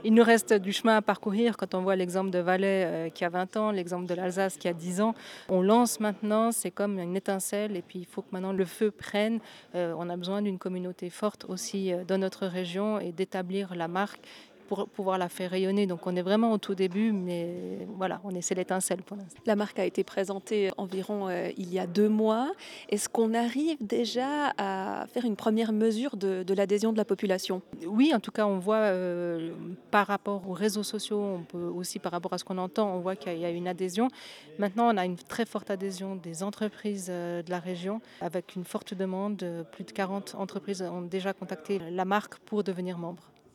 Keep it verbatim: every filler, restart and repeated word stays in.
Il nous reste du chemin à parcourir quand on voit l'exemple de Valais euh, qui a vingt ans, l'exemple de l'Alsace qui a dix ans. On lance maintenant, c'est comme une étincelle et puis il faut que maintenant le feu prenne. Euh, on a besoin d'une communauté forte aussi euh, dans notre région et d'établir la marque pour pouvoir la faire rayonner. Donc on est vraiment au tout début, mais voilà, on essaie l'étincelle pour l'instant. La marque a été présentée environ euh, il y a deux mois. Est-ce qu'on arrive déjà à faire une première mesure de, de l'adhésion de la population? Oui, en tout cas, on voit euh, par rapport aux réseaux sociaux, on peut aussi par rapport à ce qu'on entend, on voit qu'il y a une adhésion. Maintenant, on a une très forte adhésion des entreprises euh, de la région, avec une forte demande. Plus de quarante entreprises ont déjà contacté la marque pour devenir membres.